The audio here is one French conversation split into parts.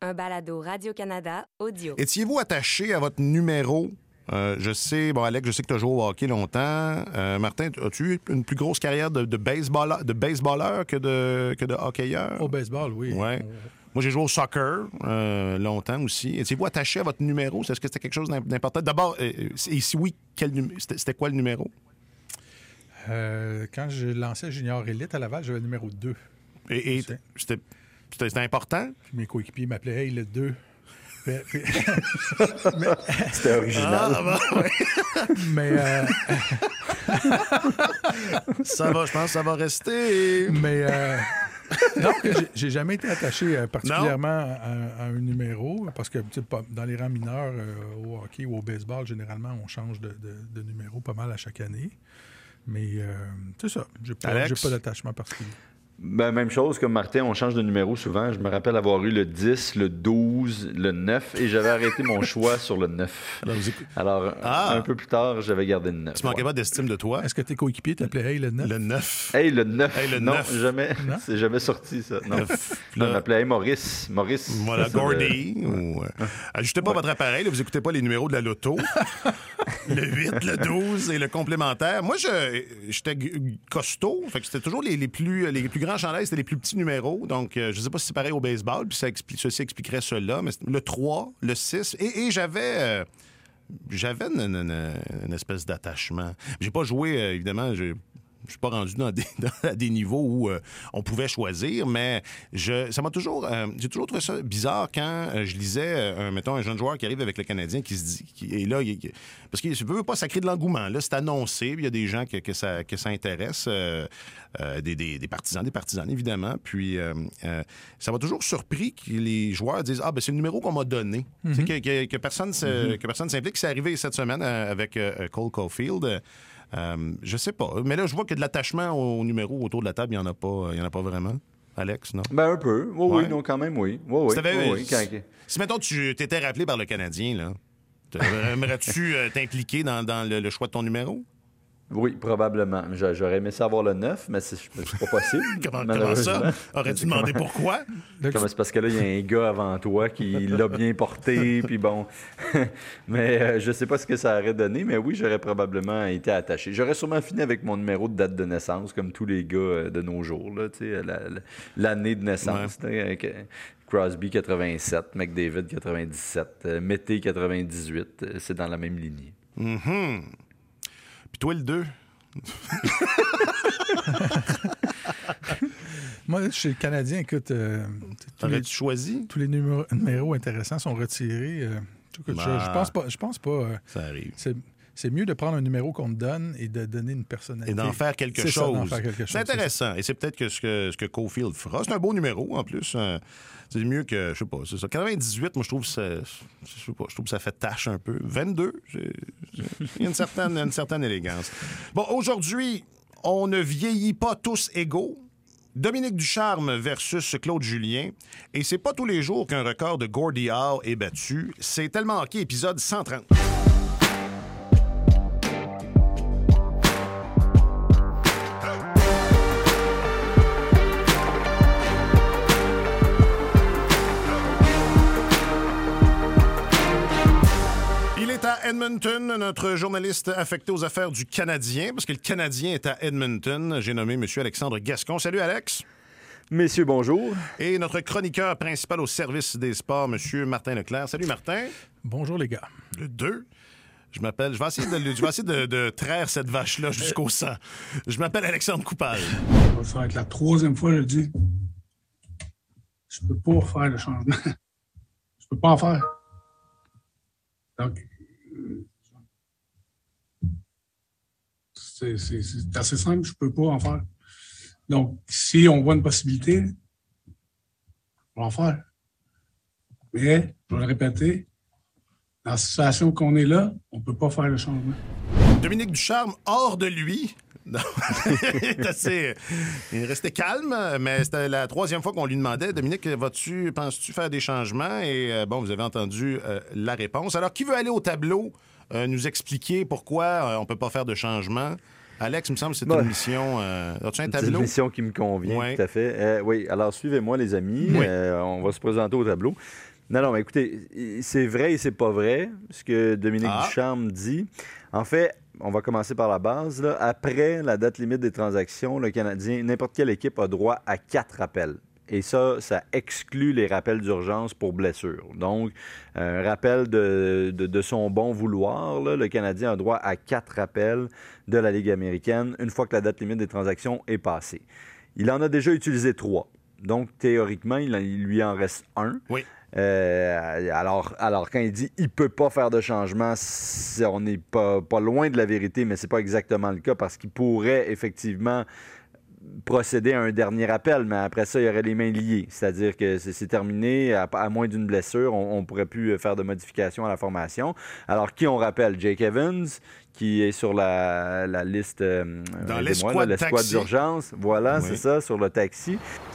un balado Radio-Canada audio. Étiez-vous attaché à votre numéro? Je sais, Alex, je sais que tu as joué au hockey longtemps. Martin, as-tu eu une plus grosse carrière de baseballeur que de hockeyeur? Au baseball, oui. Ouais. Moi, j'ai joué au soccer longtemps aussi. Étiez-vous attaché à votre numéro? Est-ce que c'était quelque chose d'important? D'abord, et si oui, c'était quoi le numéro? Quand je lançais Junior Élite à Laval, j'avais le numéro 2. Et c'était important? Puis mes coéquipiers m'appelaient « Hey, le 2 ». C'était original. Mais ça va, je pense que ça va rester. Mais non, j'ai jamais été attaché particulièrement à un numéro, parce que dans les rangs mineurs, au hockey ou au baseball, généralement, on change de numéro pas mal à chaque année. Mais c'est ça, j'ai pas d'attachement particulier. Ben, même chose, comme Martin, on change de numéro souvent. Je me rappelle avoir eu le 10, le 12, le 9, et j'avais arrêté mon choix sur le 9. Alors, un peu plus tard, j'avais gardé le 9. Tu manquais pas d'estime de toi? Est-ce que tes coéquipiers t'appelaient « Hey, le 9 ». Le 9. Hey, le 9. Hey, le non, 9. Jamais. Non? C'est jamais sorti, ça. Non. Là, On m'appelait « Hey, Maurice ». Voilà, Gordy. Ajustez pas votre appareil, là, vous écoutez pas les numéros de la loto. Le 8, le 12 et le complémentaire. Moi, j'étais costaud. Fait que c'était toujours les plus grands chandails, c'était les plus petits numéros. Donc, je sais pas si c'est pareil au baseball, puis ceci expliquerait cela. Mais le 3, le 6, et j'avais une espèce d'attachement. J'ai pas joué, évidemment, je suis pas rendu à des niveaux où on pouvait choisir, mais j'ai toujours trouvé ça bizarre quand je lisais, mettons, un jeune joueur qui arrive avec le Canadien qui se dit... parce qu'il ne veut pas sacrer de l'engouement. Là, c'est annoncé, il y a des gens que ça intéresse, des partisans, évidemment. Puis, ça m'a toujours surpris que les joueurs disent « Ah, ben c'est le numéro qu'on m'a donné. Mm-hmm. » que personne s'implique. C'est arrivé cette semaine avec Cole Caulfield. Je sais pas. Mais là, je vois que de l'attachement au numéro autour de la table, il n'y en a pas vraiment. Alex, non? Ben, un peu. Oui, non, quand même, oui. Oui. Si, mettons, tu t'étais rappelé par le Canadien, là, aimerais-tu t'impliquer dans le choix de ton numéro? Oui, probablement. J'aurais aimé savoir le 9, mais c'est pas possible. Comment ça? Aurais-tu demandé pourquoi? C'est parce que là, il y a un gars avant toi qui l'a bien porté, puis bon. Mais je sais pas ce que ça aurait donné, mais oui, j'aurais probablement été attaché. J'aurais sûrement fini avec mon numéro de date de naissance, comme tous les gars de nos jours, là, l'année de naissance. Ouais. Crosby 87, McDavid 97, Mété 98, c'est dans la même lignée. Mm-hmm. Puis toi, le 2? Moi, chez le Canadien, écoute... T'aurais-tu choisi? Tous les numéros intéressants sont retirés. Je pense pas. Ça arrive. C'est mieux de prendre un numéro qu'on te donne et de donner une personnalité. Et d'en faire quelque chose. C'est intéressant. C'est et c'est peut-être que ce que Caulfield fera. C'est un beau numéro, en plus. C'est mieux que, je sais pas, c'est ça. 98, moi, je trouve que ça fait tâche un peu. 22, il y a une certaine élégance. Bon, aujourd'hui, on ne vieillit pas tous égaux. Dominique Ducharme versus Claude Julien. Et c'est pas tous les jours qu'un record de Gordie Howe est battu. C'est Tellement Hockey, épisode 130. À Edmonton, notre journaliste affecté aux affaires du Canadien, parce que le Canadien est à Edmonton. J'ai nommé M. Alexandre Gascon. Salut, Alex. Messieurs, bonjour. Et notre chroniqueur principal au service des sports, M. Martin Leclerc. Salut, Martin. Bonjour, les gars. Le 2. Je vais essayer de traire cette vache-là jusqu'au sang. Je m'appelle Alexandre Coupal. Ça va être la 3e fois que je le dis. Je peux pas faire le changement. Je peux pas en faire. Donc, c'est assez simple, je peux pas en faire. Donc, si on voit une possibilité, on va en faire. Mais, je vais le répéter, dans la situation qu'on est là, on peut pas faire le changement. Dominique Ducharme, hors de lui. Il restait calme, mais c'était la 3e fois qu'on lui demandait, Dominique, penses-tu faire des changements? Et bon, vous avez entendu la réponse. Alors, qui veut aller au tableau nous expliquer pourquoi on peut pas faire de changement? Alex, il me semble que c'est une mission... as-tu un tableau? C'est une mission qui me convient, ouais. Tout à fait. Oui, alors suivez-moi, les amis. Oui. On va se présenter au tableau. Non, mais écoutez, c'est vrai et c'est pas vrai, ce que Dominique Ducharme dit. En fait, on va commencer par la base. Là. Après la date limite des transactions, le Canadien, n'importe quelle équipe a droit à 4 rappels. Et ça exclut les rappels d'urgence pour blessure. Donc, un rappel de son bon vouloir, là, le Canadien a droit à 4 rappels de la Ligue américaine une fois que la date limite des transactions est passée. Il en a déjà utilisé 3. Donc, théoriquement, il lui en reste 1. Oui. Alors, quand il dit il peut pas faire de changement, on n'est pas loin de la vérité, mais c'est pas exactement le cas parce qu'il pourrait effectivement procéder à un dernier appel, mais après ça, il y aurait les mains liées. C'est-à-dire que c'est terminé, à moins d'une blessure, on ne pourrait plus faire de modifications à la formation. Alors, qui on rappelle? Jake Evans, qui est sur la liste... dans l'escouade d'urgence. Voilà, oui. C'est ça, sur le taxi.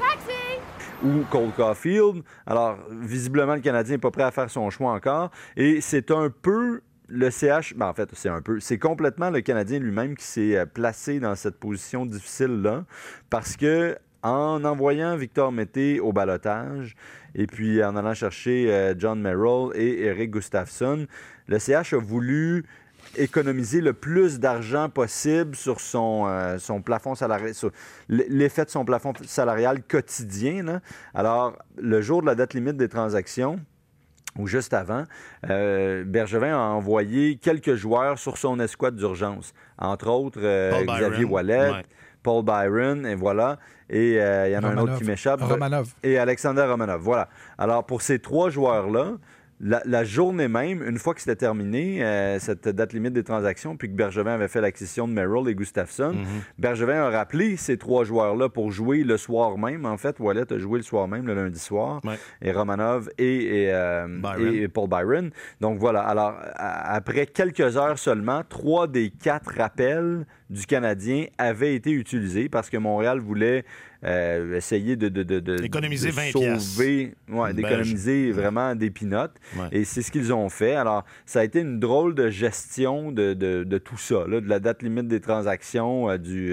Ou Cole Caulfield. Alors, visiblement, le Canadien n'est pas prêt à faire son choix encore. Et c'est un peu le CH... Ben, en fait, c'est complètement le Canadien lui-même qui s'est placé dans cette position difficile-là. Parce que en envoyant Victor Mété au ballottage et puis en allant chercher John Merrill et Eric Gustafsson, le CH a voulu économiser le plus d'argent possible sur son plafond salarial, sur l'effet de son plafond salarial quotidien. Là. Alors, le jour de la date limite des transactions, ou juste avant, Bergevin a envoyé quelques joueurs sur son escouade d'urgence. Entre autres, Xavier Ouellet, Paul Byron, et voilà. Et il y en a un autre qui m'échappe. Romanov. Et Alexander Romanov, voilà. Alors, pour ces 3 joueurs-là, la journée même, une fois que c'était terminé, cette date limite des transactions, puis que Bergevin avait fait l'acquisition de Merrill et Gustafsson, Bergevin a rappelé ces 3 joueurs-là pour jouer le soir même. En fait, Ouellet a joué le soir même, le lundi soir, et Romanov et Paul Byron. Donc voilà, alors après quelques heures seulement, 3 des 4 rappels du Canadien avaient été utilisés parce que Montréal voulait essayer économiser 20 sauver, d'économiser vraiment des pinottes. Ouais. Et c'est ce qu'ils ont fait. Alors, ça a été une drôle de gestion de tout ça, là, de la date limite des transactions,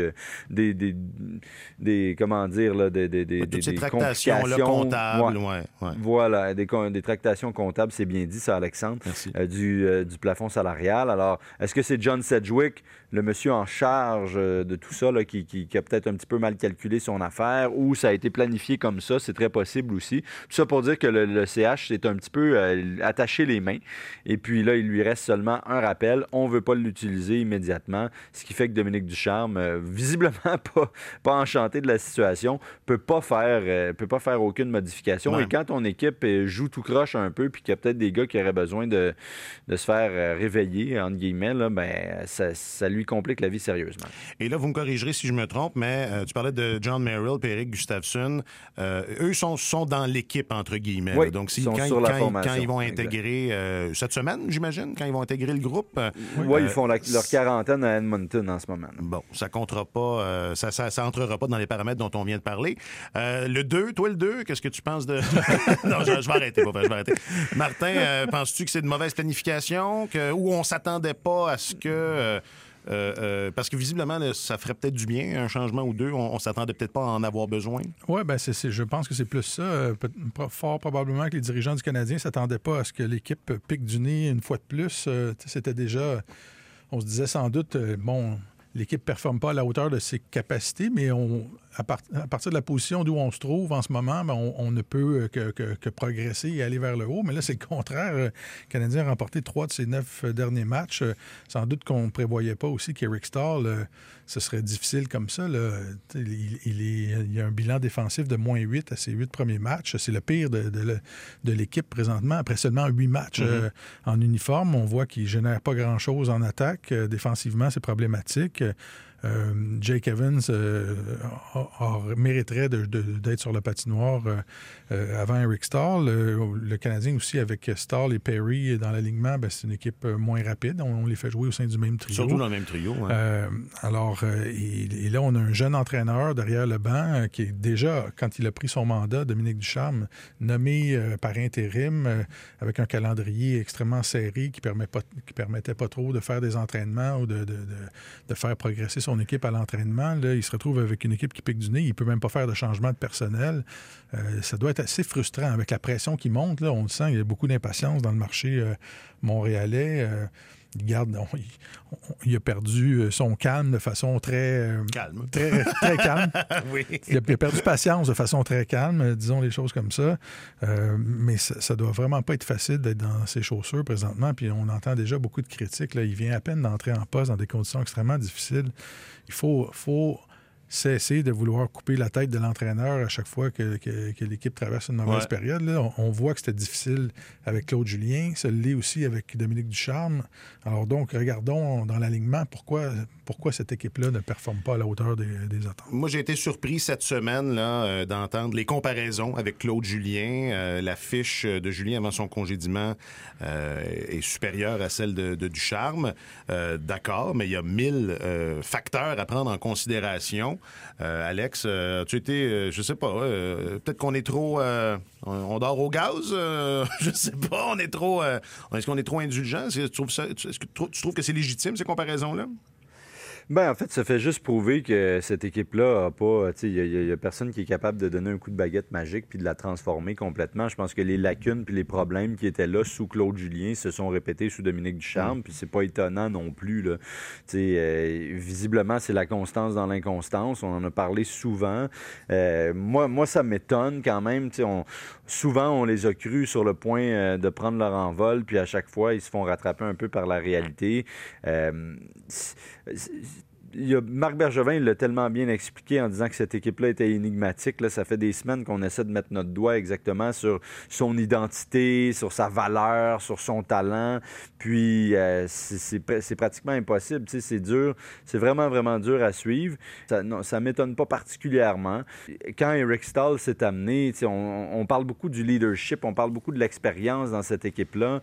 comment dire, là, toutes ces tractations là, comptables. Voilà, des tractations comptables, c'est bien dit, ça, Alexandre, du plafond salarial. Alors, est-ce que c'est John Sedgwick, le monsieur en charge de tout ça, là, qui a peut-être un petit peu mal calculé son affaire, ou ça a été planifié comme ça, c'est très possible aussi. Tout ça pour dire que le CH s'est un petit peu attaché les mains, et puis là, il lui reste seulement un rappel. On ne veut pas l'utiliser immédiatement, ce qui fait que Dominique Ducharme, visiblement pas enchanté de la situation, peut pas faire aucune modification. Et quand ton équipe joue tout croche un peu, puis qu'il y a peut-être des gars qui auraient besoin de se faire réveiller, entre guillemets, là, ça lui complique la vie sérieusement. Et là, vous me corrigerez si je me trompe, mais tu parlais de John Merrill et Eric Gustafsson. Eux sont dans l'équipe, entre guillemets. Oui, donc, quand ils vont intégrer cette semaine, j'imagine, quand ils vont intégrer le groupe. Oui, ils font leur quarantaine à Edmonton en ce moment. Là. Bon, ça comptera pas, ça entrera pas dans les paramètres dont on vient de parler. Le 2, toi le 2, qu'est-ce que tu penses de... Non, je vais arrêter, Martin, penses-tu que c'est de mauvaise planification, ou on s'attendait pas à ce que... parce que visiblement, là, ça ferait peut-être du bien, un changement ou deux. On s'attendait peut-être pas à en avoir besoin. Oui, je pense que c'est plus ça. Fort probablement que les dirigeants du Canadien ne s'attendaient pas à ce que l'équipe pique du nez une fois de plus. C'était déjà... On se disait sans doute, l'équipe ne performe pas à la hauteur de ses capacités, mais à partir de la position d'où on se trouve en ce moment, on ne peut que progresser et aller vers le haut. Mais là, c'est le contraire. Le Canadien a remporté 3 de ses 9 derniers matchs. Sans doute qu'on ne prévoyait pas aussi qu'Eric Staal, ce serait difficile comme ça. Là. Il y a un bilan défensif de -8 à ses 8 premiers matchs. C'est le pire de l'équipe présentement. Après seulement 8 matchs en uniforme, on voit qu'il ne génère pas grand-chose en attaque. Défensivement, c'est problématique. Jake Evans mériterait d'être sur la patinoire avant Eric Staal. Le Canadien aussi, avec Staal et Perry dans l'alignement, c'est une équipe moins rapide. On les fait jouer au sein du même trio. Surtout dans le même trio. Et là, on a un jeune entraîneur derrière le banc qui est déjà, quand il a pris son mandat, Dominique Ducharme, nommé par intérim avec un calendrier extrêmement serré qui permettait pas trop de faire des entraînements ou de faire progresser son son équipe à l'entraînement. Là, il se retrouve avec une équipe qui pique du nez. Il ne peut même pas faire de changement de personnel. Ça doit être assez frustrant avec la pression qui monte. Là, on le sent, il y a beaucoup d'impatience dans le marché montréalais. Il a perdu son calme de façon très... Calme. Très calme. Oui. Il a perdu patience de façon très calme, disons les choses comme ça. Mais ça doit vraiment pas être facile d'être dans ses chaussures présentement. Puis on entend déjà beaucoup de critiques. Là. Il vient à peine d'entrer en poste dans des conditions extrêmement difficiles. Il faut cesser de vouloir couper la tête de l'entraîneur à chaque fois que l'équipe traverse une mauvaise période. Là. On voit que c'était difficile avec Claude Julien. Ça l'est aussi avec Dominique Ducharme. Alors donc, regardons dans l'alignement pourquoi cette équipe-là ne performe pas à la hauteur des attentes. Moi, j'ai été surpris cette semaine là, d'entendre les comparaisons avec Claude Julien. La fiche de Julien avant son congédiement est supérieure à celle de Ducharme. D'accord, mais il y a 1000 facteurs à prendre en considération. Alex, tu été, je sais pas, peut-être qu'on est trop... on dort au gaz? Je sais pas, on est trop... est-ce qu'on est trop indulgent? Est-ce que tu trouves que c'est légitime, ces comparaisons-là? Ben, en fait, ça fait juste prouver que cette équipe-là a pas... Il y a personne qui est capable de donner un coup de baguette magique puis de la transformer complètement. Je pense que les lacunes puis les problèmes qui étaient là sous Claude Julien se sont répétés sous Dominique Ducharme, puis c'est pas étonnant non plus. Là. Visiblement, c'est la constance dans l'inconstance. On en a parlé souvent. Moi, ça m'étonne quand même. Souvent, on les a crus sur le point de prendre leur envol, puis à chaque fois, ils se font rattraper un peu par la réalité. Marc Bergevin l'a tellement bien expliqué en disant que cette équipe-là était énigmatique. Là, ça fait des semaines qu'on essaie de mettre notre doigt exactement sur son identité, sur sa valeur, sur son talent. Puis, c'est pratiquement impossible. Tu sais, c'est dur. C'est vraiment, vraiment dur à suivre. Ça ne m'étonne pas particulièrement. Quand Eric Staal s'est amené, tu sais, on parle beaucoup du leadership, on parle beaucoup de l'expérience dans cette équipe-là.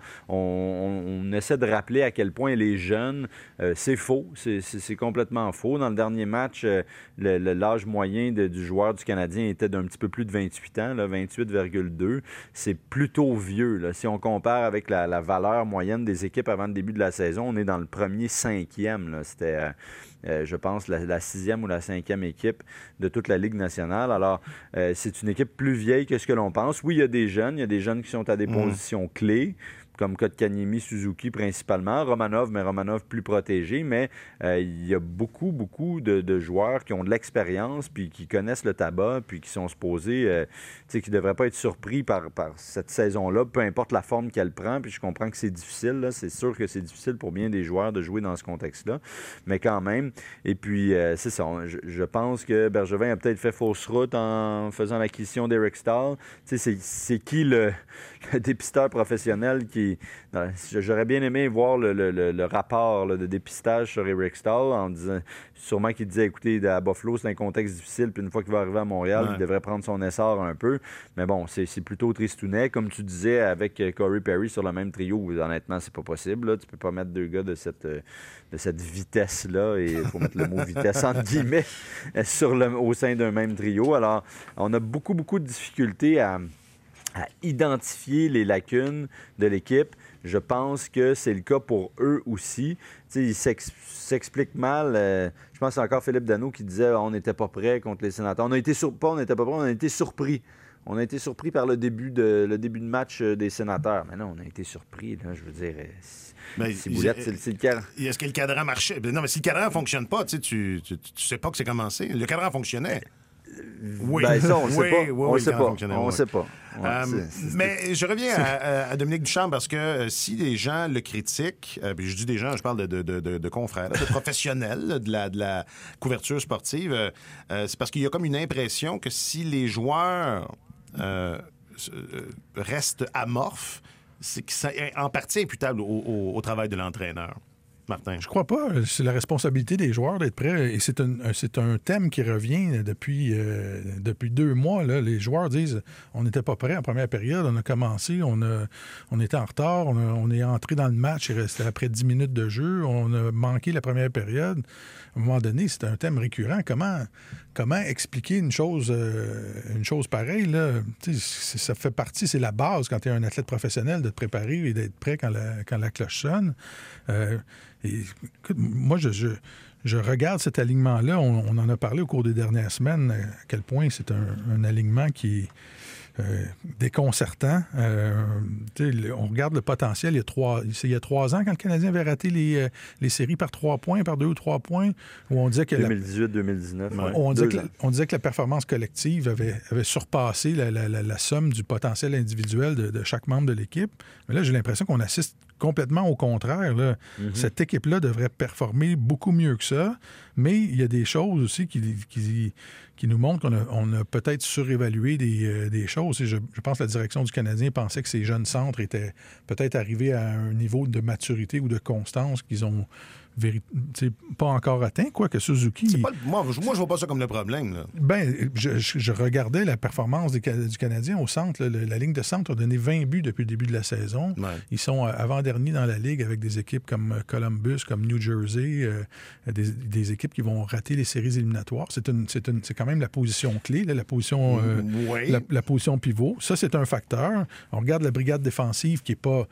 On essaie de rappeler à quel point les jeunes, c'est faux. C'est complètement faux. Dans le dernier match, l'âge moyen du joueur du Canadien était d'un petit peu plus de 28 ans, 28,2. C'est plutôt vieux. Là. Si on compare avec la valeur moyenne des équipes avant le début de la saison, on est dans le premier 5e. Là. C'était, je pense, la 6e ou la 5e équipe de toute la Ligue nationale. Alors, c'est une équipe plus vieille que ce que l'on pense. Oui, il y a des jeunes qui sont à des positions clés, comme Kotkaniemi, Suzuki principalement, Romanov plus protégé, mais il y a beaucoup de joueurs qui ont de l'expérience, puis qui connaissent le tabac, puis qui sont supposés, qui ne devraient pas être surpris par cette saison-là, peu importe la forme qu'elle prend, puis je comprends que c'est difficile, là. C'est sûr que c'est difficile pour bien des joueurs de jouer dans ce contexte-là, mais quand même, et puis c'est ça, je pense que Bergevin a peut-être fait fausse route en faisant l'acquisition d'Eric Staal. C'est qui le dépisteur professionnel qui... J'aurais bien aimé voir le rapport de dépistage sur Eric Staal en disant, sûrement qu'il disait, écoutez, à Buffalo, c'est un contexte difficile, puis une fois qu'il va arriver à Montréal, il devrait prendre son essor un peu. Mais bon, c'est plutôt tristounet. Comme tu disais, avec Corey Perry sur le même trio, honnêtement, c'est pas possible. Là. Tu peux pas mettre deux gars de cette vitesse-là, et il faut mettre le mot vitesse entre guillemets, au sein d'un même trio. Alors, on a beaucoup de difficultés à identifier les lacunes de l'équipe. Je pense que c'est le cas pour eux aussi. T'sais, ils s'expliquent mal. Je pense que c'est encore Philippe Danault qui disait on n'était pas prêt contre les Sénateurs. On n'était pas prêt, on a été surpris. On a été surpris par le début de match des Sénateurs. Mais non, on a été surpris. Là, je veux dire, c'est le cadran. Est-ce que le cadran marchait? Non, mais si le cadran ne fonctionne pas, tu sais pas que c'est commencé. Le cadran fonctionnait. Oui. Ben ça, on ne sait pas. On ne sait pas. Mais je reviens à Dominique Ducharme parce que si les gens le critiquent, puis je dis des gens, je parle de confrères, de professionnels de la couverture sportive, c'est parce qu'il y a comme une impression que si les joueurs restent amorphes, c'est que ça est en partie imputable au travail de l'entraîneur. Martin. Je crois pas. C'est la responsabilité des joueurs d'être prêts. Et c'est un thème qui revient depuis 2 mois. Là. Les joueurs disent on n'était pas prêts en première période. On a commencé, on était en retard. On est entré dans le match. Il restait après 10 minutes de jeu. On a manqué la première période. À un moment donné, c'est un thème récurrent. Comment comment expliquer une chose pareille, là? Ça fait partie, c'est la base quand tu es un athlète professionnel de te préparer et d'être prêt quand la cloche sonne. Écoute, moi, je regarde cet alignement-là. On en a parlé au cours des dernières semaines, à quel point c'est un alignement qui est déconcertant. On regarde le potentiel. Il y a 3 ans, quand le Canadien avait raté les séries par 3 points, par 2 ou 3 points, où on disait que 2018-2019. On disait que la performance collective avait surpassé la somme du potentiel individuel de chaque membre de l'équipe. Mais là, j'ai l'impression qu'on assiste complètement au contraire. Là. Mm-hmm. Cette équipe-là devrait performer beaucoup mieux que ça, mais il y a des choses aussi qui nous montrent qu'on a peut-être surévalué des choses. Et je pense que la direction du Canadien pensait que ces jeunes centres étaient peut-être arrivés à un niveau de maturité ou de constance qu'ils ont pas encore atteint, quoique Suzuki... Moi, je vois pas ça comme le problème. Là. Ben, je regardais la performance du Canadien au centre. La ligne de centre a donné 20 buts depuis le début de la saison. Ouais. Ils sont avant-derniers dans la Ligue avec des équipes comme Columbus, comme New Jersey, des équipes qui vont rater les séries éliminatoires. C'est quand même la position clé, là, la position la position pivot. Ça, c'est un facteur. On regarde la brigade défensive qui n'est pas...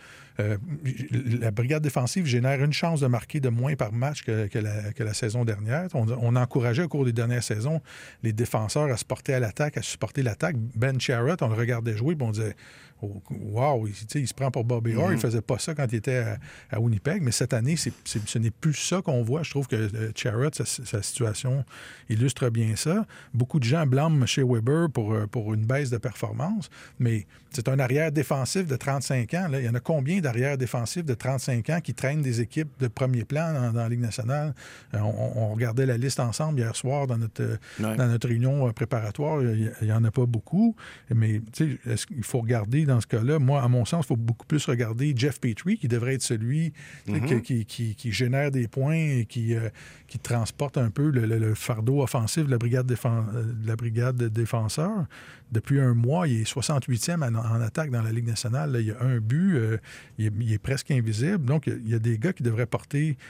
la brigade défensive génère une chance de marquer de moins par match que la saison dernière. On encourageait au cours des dernières saisons les défenseurs à se porter à l'attaque, à supporter l'attaque. Ben Sherratt, on le regardait jouer, puis on disait wow, il se prend pour Bobby Orr. Il faisait pas ça quand il était à Winnipeg, mais cette année, ce n'est plus ça qu'on voit. Je trouve que Sherratt, sa situation illustre bien ça. Beaucoup de gens blâment chez Weber pour une baisse de performance, mais c'est un arrière défensif de 35 ans. Là. Il y en a combien d'arrières défensifs de 35 ans qui traînent des équipes de premier plan dans la Ligue nationale? On regardait la liste ensemble hier soir dans notre réunion préparatoire. Il n'y en a pas beaucoup, mais il faut regarder dans ce cas-là. Moi, à mon sens, il faut beaucoup plus regarder Jeff Petrie, qui devrait être celui qui génère des points et qui transporte un peu le fardeau offensif de la brigade de défenseurs. Depuis un mois, il est 68e en attaque dans la Ligue nationale. Là, il y a un but, il est presque invisible. Donc, il y a des gars qui devraient porter...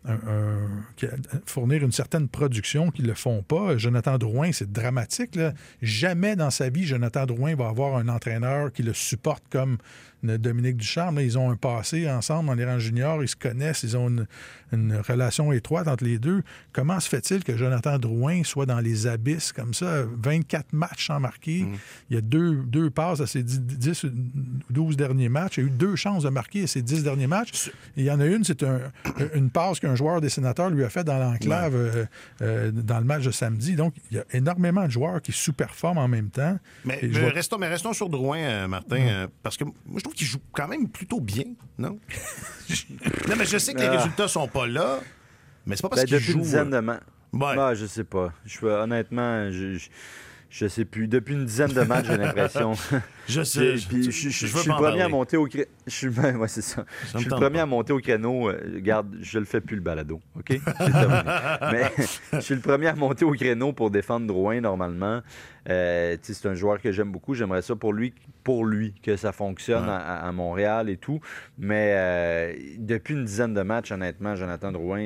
fournir une certaine production qu'ils ne le font pas. Jonathan Drouin, c'est dramatique. Là. Jamais dans sa vie, Jonathan Drouin va avoir un entraîneur qui le supporte comme Dominique Ducharme. Là, ils ont un passé ensemble dans les rangs juniors, ils se connaissent, ils ont une relation étroite entre les deux. Comment se fait-il que Jonathan Drouin soit dans les abysses comme ça? 24 matchs sans marquer. Il y a deux passes à ses 10 ou 12 derniers matchs. Il y a eu 2 chances de marquer à ses 10 derniers matchs. Et il y en a une, c'est une passe qu'un joueur des Sénateurs lui a fait dans l'enclave dans le match de samedi. Donc, il y a énormément de joueurs qui sous-performent en même temps. Mais restons sur Drouin, Martin, parce que moi, je trouve qu'il joue quand même plutôt bien, non? Non, mais je sais que les résultats sont pas là, mais c'est pas parce qu'il joue... Depuis une dizaine de matchs. Je sais pas. Honnêtement, je sais plus. Depuis une dizaine de matchs, j'ai l'impression. Je sais. Je suis le premier à monter au créneau. C'est ça. Je suis le premier à monter au créneau. Regarde, je le fais plus le balado. OK? Mais je suis le premier à monter au créneau pour défendre Drouin normalement. C'est un joueur que j'aime beaucoup. J'aimerais ça pour lui que ça fonctionne à Montréal et tout. Mais depuis une dizaine de matchs, honnêtement, Jonathan Drouin,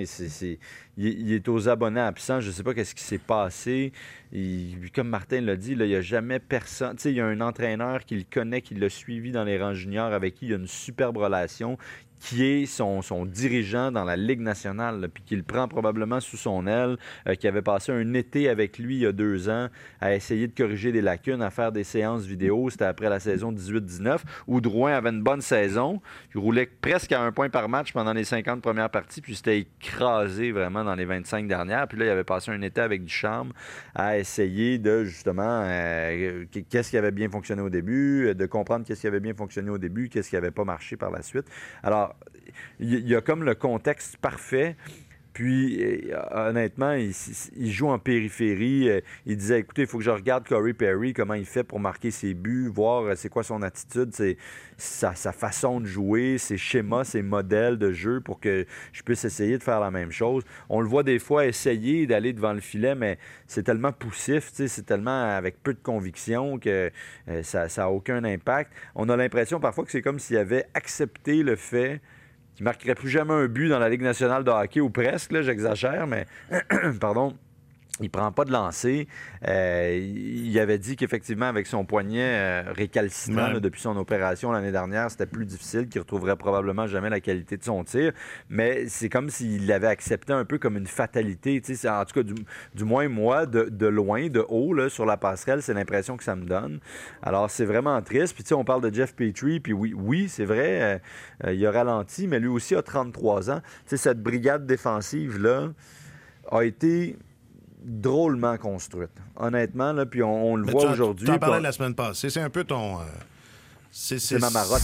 il est aux abonnés absents. Je ne sais pas qu'est-ce qui s'est passé. Comme Martin l'a dit, là, il n'y a jamais personne. Il y a un entraîneur qui le connaît, qui l'a suivi dans les rangs juniors, avec qui il y a une superbe relation, qui est son dirigeant dans la Ligue nationale, là, puis qui le prend probablement sous son aile, qui avait passé un été avec lui il y a 2 ans à essayer de corriger des lacunes, à faire des séances vidéo. C'était après la saison 18-19, où Drouin avait une bonne saison. Il roulait presque à 1 point par match pendant les 50 premières parties, puis c'était écrasé vraiment dans les 25 dernières. Puis là, il avait passé un été avec Ducharme à essayer de, justement, qu'est-ce qui avait bien fonctionné au début, de comprendre qu'est-ce qui avait bien fonctionné au début, qu'est-ce qui n'avait pas marché par la suite. Alors, il y a comme le contexte parfait. Puis, honnêtement, il joue en périphérie. Il disait, écoutez, il faut que je regarde Corey Perry, comment il fait pour marquer ses buts, voir c'est quoi son attitude, sa façon de jouer, ses schémas, ses modèles de jeu pour que je puisse essayer de faire la même chose. On le voit des fois essayer d'aller devant le filet, mais c'est tellement poussif, c'est tellement avec peu de conviction que ça n'a aucun impact. On a l'impression parfois que c'est comme s'il avait accepté le fait qui ne marquerait plus jamais un but dans la Ligue nationale de hockey, ou presque, là, j'exagère, mais pardon. Il prend pas de lancer. Il avait dit qu'effectivement, avec son poignet récalcitrant là, depuis son opération l'année dernière, c'était plus difficile, qu'il retrouverait probablement jamais la qualité de son tir. Mais c'est comme s'il l'avait accepté un peu comme une fatalité. En tout cas, du moins, moi, de loin, de haut, là, sur la passerelle, c'est l'impression que ça me donne. Alors, c'est vraiment triste. Puis, on parle de Jeff Petrie. Puis oui, c'est vrai, il a ralenti, mais lui aussi a 33 ans. Cette brigade défensive-là a été drôlement construite. Honnêtement, là, puis on le voit aujourd'hui. Tu en parlais la semaine passée. C'est un peu ton... c'est ma marotte.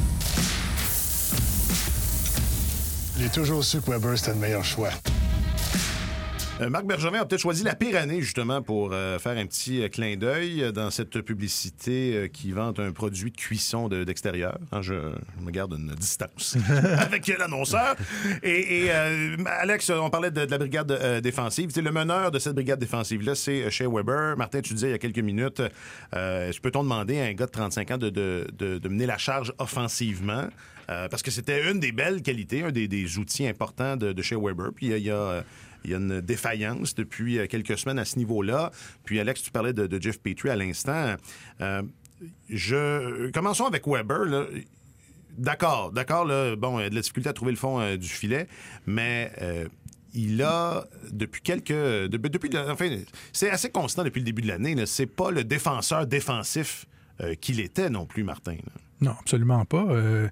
J'ai toujours su que Weber, c'était le meilleur choix. Marc Bergevin a peut-être choisi la pire année, justement, pour faire un petit clin d'œil dans cette publicité qui vante un produit de cuisson d'extérieur. Je me garde une distance avec l'annonceur. Et Alex, on parlait de la brigade défensive. Le meneur de cette brigade défensive-là, c'est Shea Weber. Martin, tu disais il y a quelques minutes, peut-on demander à un gars de 35 ans de mener la charge offensivement? Parce que c'était une des belles qualités, un des outils importants de Shea Weber. Puis il y a une défaillance depuis quelques semaines à ce niveau-là. Puis, Alex, tu parlais de Jeff Petrie à l'instant. Commençons avec Weber. Là. D'accord. Là, bon, il y a de la difficulté à trouver le fond du filet, mais il a, c'est assez constant depuis le début de l'année. Là. C'est pas le défenseur défensif qu'il était non plus, Martin. Là. Non, absolument pas.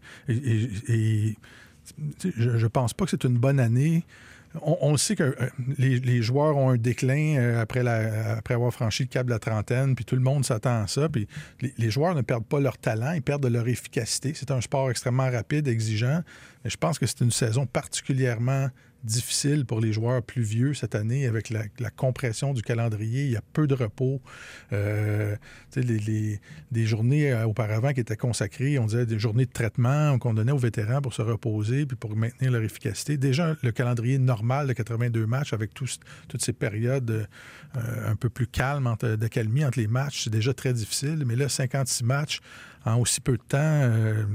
Je pense pas que c'est une bonne année. On sait que les joueurs ont un déclin après avoir franchi le cap de la trentaine, puis tout le monde s'attend à ça. Puis les joueurs ne perdent pas leur talent, ils perdent de leur efficacité. C'est un sport extrêmement rapide, exigeant. Mais je pense que c'est une saison particulièrement difficile pour les joueurs plus vieux cette année avec la compression du calendrier. Il y a peu de repos. Des journées auparavant qui étaient consacrées, on disait des journées de traitement qu'on donnait aux vétérans pour se reposer puis pour maintenir leur efficacité. Déjà, le calendrier normal de 82 matchs avec toutes ces périodes un peu plus calmes, d'accalmie entre les matchs, c'est déjà très difficile. Mais là, 56 matchs en aussi peu de temps,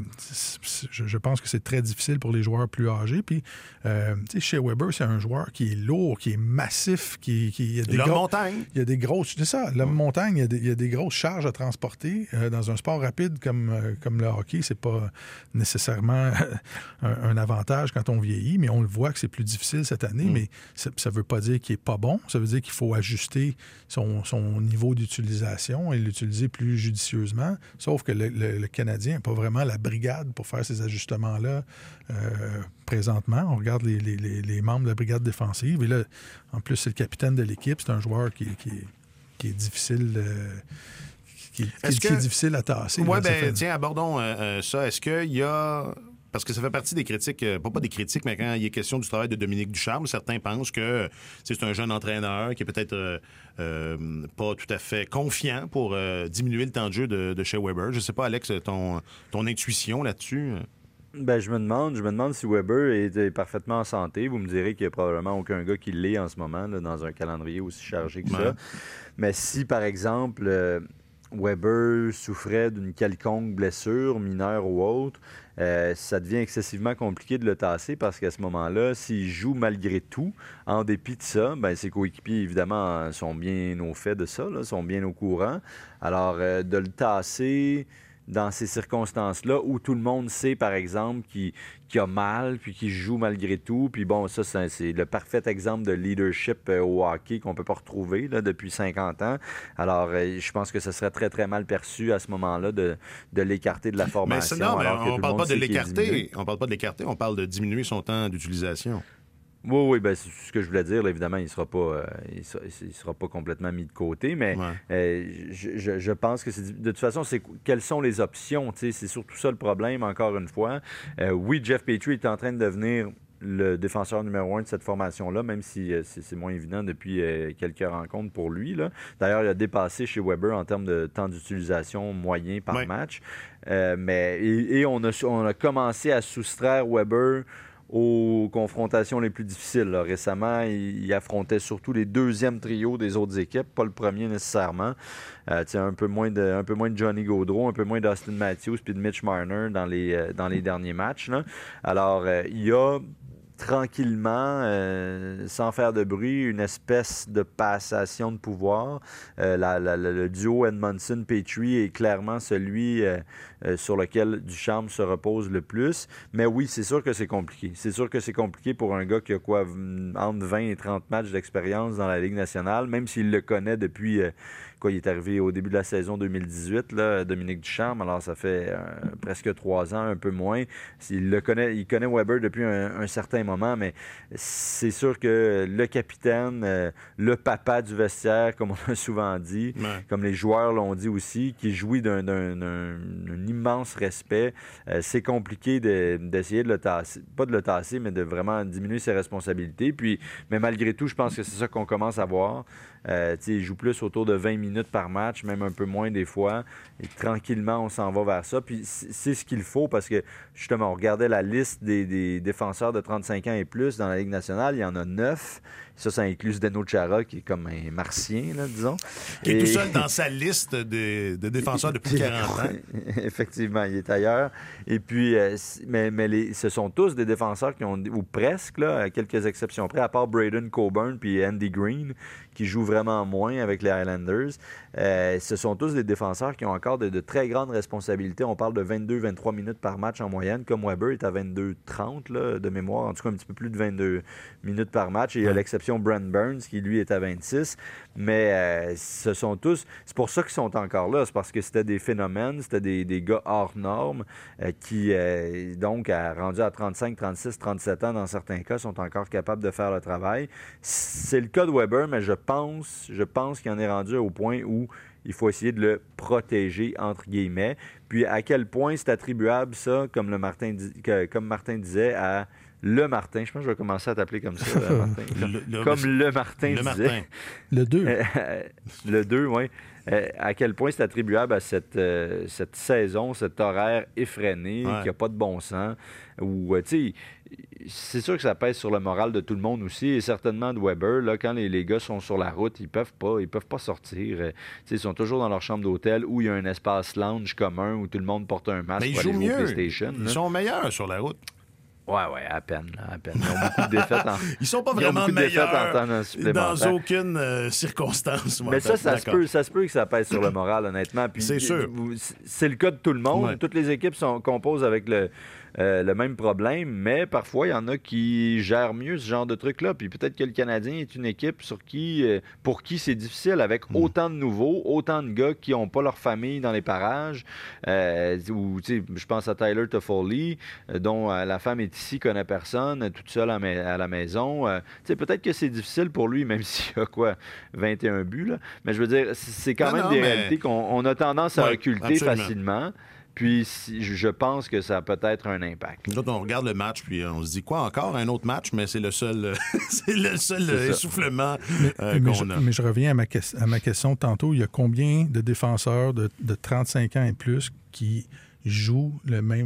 je pense que c'est très difficile pour les joueurs plus âgés. Puis, Shea Weber, c'est un joueur qui est lourd, qui est massif, qui il y a des montagne. Il y a des grosses... C'est ça, l'homme montagne, il y a des grosses charges à transporter. Dans un sport rapide comme le hockey, c'est pas nécessairement un avantage quand on vieillit, mais on le voit que c'est plus difficile cette année, mais ça veut pas dire qu'il est pas bon. Ça veut dire qu'il faut ajuster son niveau d'utilisation et l'utiliser plus judicieusement. Sauf que le Canadien n'a pas vraiment la brigade pour faire ces ajustements-là présentement. On regarde les membres de la brigade défensive. Et là, en plus, c'est le capitaine de l'équipe. C'est un joueur qui est difficile... qui est difficile à tasser. Oui, tiens, abordons ça. Est-ce qu'il y a... Parce que ça fait partie des critiques, pas des critiques, mais quand il est question du travail de Dominique Ducharme, certains pensent que c'est un jeune entraîneur qui est peut-être pas tout à fait confiant pour diminuer le temps de jeu de Shea Weber. Je ne sais pas, Alex, ton intuition là-dessus? Je me demande si Weber est parfaitement en santé. Vous me direz qu'il n'y a probablement aucun gars qui l'est en ce moment, là, dans un calendrier aussi chargé que ça. Mais si, par exemple, Weber souffrait d'une quelconque blessure, mineure ou autre, ça devient excessivement compliqué de le tasser parce qu'à ce moment-là, s'il joue malgré tout, en dépit de ça, ses coéquipiers, évidemment, sont bien au fait de ça, là, sont bien au courant. Alors, de le tasser dans ces circonstances-là où tout le monde sait, par exemple, qu'il a mal, puis qu'il joue malgré tout. Puis bon, ça, c'est le parfait exemple de leadership au hockey qu'on ne peut pas retrouver là, depuis 50 ans. Alors, je pense que ce serait très, très mal perçu à ce moment-là de l'écarter de la formation. Mais on ne parle pas de l'écarter. On parle pas de l'écarter, on parle de diminuer son temps d'utilisation. Oui, c'est ce que je voulais dire. Là, évidemment, il sera pas complètement mis de côté, mais je pense que de toute façon, quelles sont les options? C'est surtout ça le problème, encore une fois. Oui, Jeff Petrie est en train de devenir le défenseur numéro 1 de cette formation-là, même si c'est moins évident depuis quelques rencontres pour lui. Là. D'ailleurs, il a dépassé chez Weber en termes de temps d'utilisation moyen par match. Mais on a commencé à soustraire Weber aux confrontations les plus difficiles. Là. Récemment, il affrontait surtout les deuxièmes trios des autres équipes, pas le premier nécessairement. Un peu moins de Johnny Gaudreau, un peu moins d'Austin Matthews puis de Mitch Marner dans les derniers matchs. Là. Alors, il y a tranquillement, sans faire de bruit, une espèce de passation de pouvoir. Le duo Edmondson-Petrie est clairement celui sur lequel Ducharme se repose le plus. Mais oui, c'est sûr que c'est compliqué. C'est sûr que c'est compliqué pour un gars qui a entre 20 et 30 matchs d'expérience dans la Ligue nationale, même s'il le connaît depuis... il est arrivé au début de la saison 2018, là, Dominique Ducharme, alors ça fait presque 3 ans, un peu moins. Il connaît Weber depuis un certain moment, mais c'est sûr que le capitaine, le papa du vestiaire, comme on a souvent dit, comme les joueurs l'ont dit aussi, qui jouit d'un immense respect, c'est compliqué d'essayer de le tasser, pas de le tasser, mais de vraiment diminuer ses responsabilités. Mais malgré tout, je pense que c'est ça qu'on commence à voir. Il joue plus autour de 20 minutes par match, même un peu moins des fois. Et tranquillement, on s'en va vers ça. Puis c'est ce qu'il faut parce que, justement, on regardait la liste des défenseurs de 35 ans et plus dans la Ligue nationale. Il y en a 9. Ça inclut Zdeno Chara, qui est comme un martien, là, disons. Qui est tout seul dans sa liste de défenseurs depuis 40 ans. Effectivement, il est ailleurs. Et puis, ce sont tous des défenseurs qui ont, ou presque, là, à quelques exceptions près, à part Braden Coburn puis Andy Green, qui jouent vraiment moins avec les Highlanders. Ce sont tous des défenseurs qui ont encore de très grandes responsabilités. On parle de 22-23 minutes par match en moyenne, comme Weber est à 22-30 là, de mémoire, en tout cas un petit peu plus de 22 minutes par match. Et il y a l'exception Brent Burns, qui lui est à 26. Mais ce sont tous... C'est pour ça qu'ils sont encore là. C'est parce que c'était des phénomènes, c'était des gars hors normes qui, donc, rendus à 35, 36, 37 ans, dans certains cas, sont encore capables de faire le travail. C'est le cas de Weber, mais je pense qu'il en est rendu au point où il faut essayer de le protéger, entre guillemets. Puis à quel point c'est attribuable, ça, comme Martin disait, à le Martin. Je pense que je vais commencer à t'appeler comme ça, Martin. Comme le Martin disait. Martin. Le 2. Le 2, oui. À quel point c'est attribuable à cette saison, cet horaire effréné, qui n'a pas de bon sens. Où, c'est sûr que ça pèse sur le moral de tout le monde aussi, et certainement de Weber. Là, quand les gars sont sur la route, ils peuvent pas sortir. Ils sont toujours dans leur chambre d'hôtel où il y a un espace lounge commun où tout le monde porte un masque pour aller jouer au PlayStation. Ils sont meilleurs sur la route. Ouais, à peine. Ils ont beaucoup de défaites Ils sont pas vraiment meilleurs dans aucune circonstance. Mais ça se peut que ça pèse sur le moral, honnêtement. Puis, c'est sûr. C'est le cas de tout le monde. Ouais. Toutes les équipes composent avec le même problème, mais parfois, il y en a qui gèrent mieux ce genre de truc-là. Puis peut-être que le Canadien est une équipe pour qui c'est difficile, avec autant de nouveaux, autant de gars qui n'ont pas leur famille dans les parages. Je pense à Tyler Toffoli, dont la femme est ici, connaît personne, toute seule à la maison. Peut-être que c'est difficile pour lui, même s'il a 21 buts. Là. Mais je veux dire, c'est quand même des réalités qu'on a tendance à occulter facilement. Puis, je pense que ça a peut-être un impact. Nous autres, on regarde le match, puis on se dit, quoi encore? Un autre match? Mais c'est le seul, essoufflement qu'on a. Mais je reviens à ma question de tantôt. Il y a combien de défenseurs de 35 ans et plus qui jouent le même,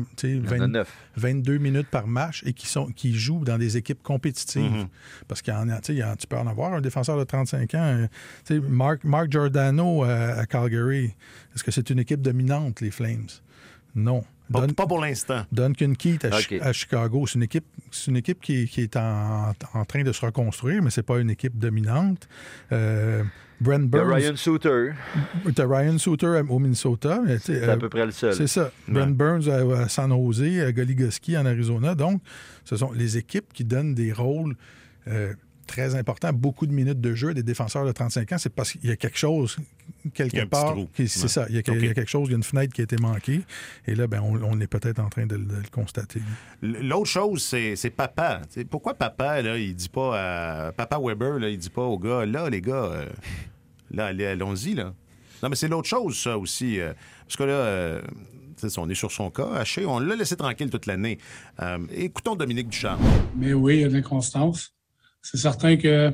22 minutes par match et qui jouent dans des équipes compétitives? Mm-hmm. Parce qu'il tu peux en avoir un défenseur de 35 ans. Mark Giordano à Calgary, est-ce que c'est une équipe dominante, les Flames? Non. Pas pour l'instant. Duncan Keith à Chicago, c'est une équipe qui est en train de se reconstruire, mais c'est pas une équipe dominante. Brent Burns. Ryan Suter. T'as Ryan Suter au Minnesota. C'est à peu près le seul. C'est ça. Brent Burns à San Jose, à Goligoski en Arizona. Donc, ce sont les équipes qui donnent des rôles très importants, beaucoup de minutes de jeu à des défenseurs de 35 ans. C'est parce qu'il y a quelque chose, quelque part. C'est ça. Il y a quelque chose, il y a une fenêtre qui a été manquée. Et là, on est peut-être en train de le constater. L'autre chose, c'est papa. T'sais, pourquoi papa, là, il dit pas à Papa Weber, là, il dit pas aux gars, là, les gars, là, allons-y, là. Non, mais c'est l'autre chose, ça aussi. Parce que là, on est sur son cas, haché. On l'a laissé tranquille toute l'année. Écoutons Dominique Ducharme. Mais oui, il y a de l'inconstance. C'est certain que,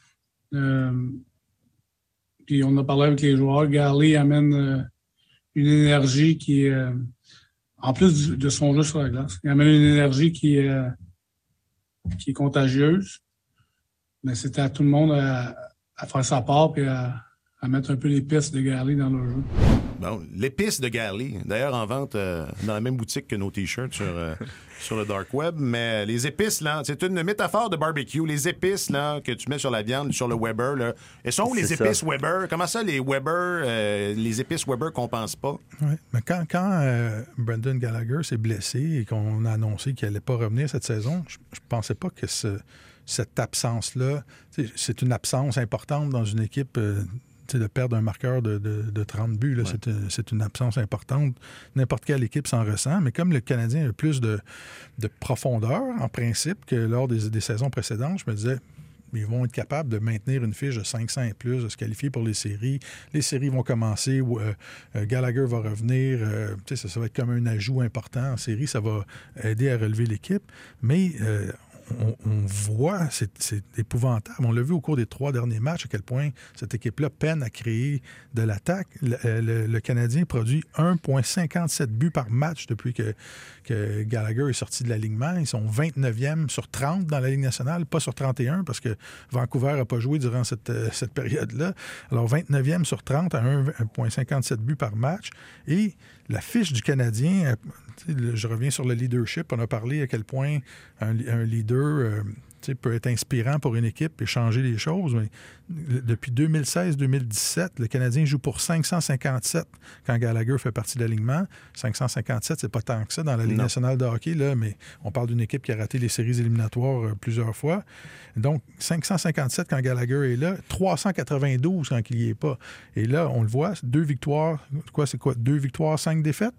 puis on a parlé avec les joueurs, Garley amène une énergie qui est, en plus de son jeu sur la glace, il amène une énergie qui est contagieuse. Mais c'était à tout le monde à faire sa part et à à mettre un peu l'épice de Galley dans leur jeu. Bon, l'épice de Galley, d'ailleurs en vente dans la même boutique que nos T-shirts sur le Dark Web, mais les épices, là, c'est une métaphore de barbecue. Les épices, là, que tu mets sur la viande, sur le Weber, là, elles sont où les épices Weber? Comment ça, les Weber, les épices Weber compensent pas? Oui, mais quand Brendan Gallagher s'est blessé et qu'on a annoncé qu'il n'allait pas revenir cette saison, je pensais pas que cette absence-là, c'est une absence importante dans une équipe. De perdre un marqueur de 30 buts, là, c'est une absence importante. N'importe quelle équipe s'en ressent, mais comme le Canadien a plus de profondeur, en principe, que lors des saisons précédentes, je me disais, ils vont être capables de maintenir une fiche de 500 et plus, de se qualifier pour les séries. Les séries vont commencer, Gallagher va revenir. Ça va être comme un ajout important en série. Ça va aider à relever l'équipe. Mais on voit, c'est épouvantable. On l'a vu au cours des 3 derniers matchs à quel point cette équipe-là peine à créer de l'attaque. Le Canadien produit 1,57 buts par match depuis que Gallagher est sorti de l'alignement. Ils sont 29e sur 30 dans la Ligue nationale, pas sur 31 parce que Vancouver n'a pas joué durant cette période-là. Alors 29e sur 30 à 1,57 buts par match. Et la fiche du Canadien, je reviens sur le leadership. On a parlé à quel point un leader peut être inspirant pour une équipe et changer les choses. Mais depuis 2016-2017, le Canadien joue pour 557 quand Gallagher fait partie de l'alignement. 557, c'est pas tant que ça dans la Ligue nationale de hockey, là, mais on parle d'une équipe qui a raté les séries éliminatoires plusieurs fois. Donc, 557 quand Gallagher est là, 392 quand il n'y est pas. Et là, on le voit, 2 victoires, 2 victoires, 5 défaites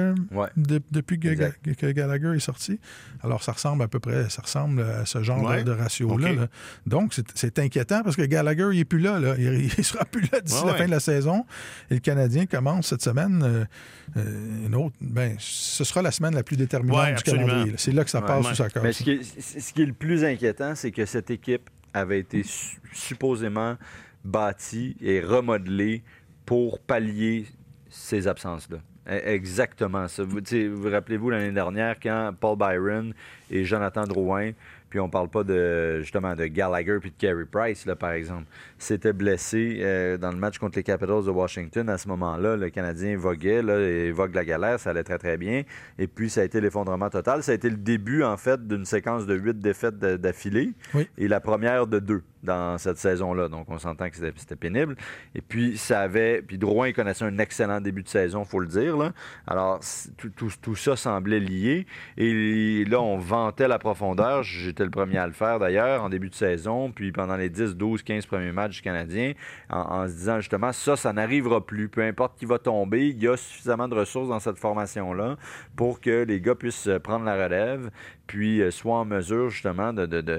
depuis que Gallagher est sorti. Alors, ça ressemble à peu près, à ce genre de ratio-là. Là. Donc, c'est inquiétant parce que Gallagher, il n'est plus là. Il ne sera plus là d'ici la fin de la saison. Et le Canadien commence cette semaine une autre. Ce sera la semaine la plus déterminante du calendrier. C'est là que ça passe sous sa corde. Mais ce qui est le plus inquiétant, c'est que cette équipe avait été supposément bâtie et remodelée pour pallier ces absences-là. Exactement ça. Vous rappelez-vous l'année dernière quand Paul Byron et Jonathan Drouin, puis on parle pas justement de Gallagher puis de Carey Price, là, par exemple, s'étaient blessés dans le match contre les Capitals de Washington. À ce moment-là, le Canadien voguait, et vogue la galère, ça allait très, très bien. Et puis, ça a été l'effondrement total. Ça a été le début, en fait, d'une séquence de 8 défaites d'affilée. Oui. Et la première de 2 dans cette saison-là. Donc, on s'entend que c'était pénible. Et puis, puis Drouin, il connaissait un excellent début de saison, il faut le dire, là. Alors, tout ça semblait lié. Et là, on vantait la profondeur. J'étais le premier à le faire, d'ailleurs, en début de saison. Puis, pendant les 10, 12, 15 premiers matchs du Canadien, en se disant, justement, ça n'arrivera plus. Peu importe qui va tomber, il y a suffisamment de ressources dans cette formation-là pour que les gars puissent prendre la relève, puis soient en mesure, justement,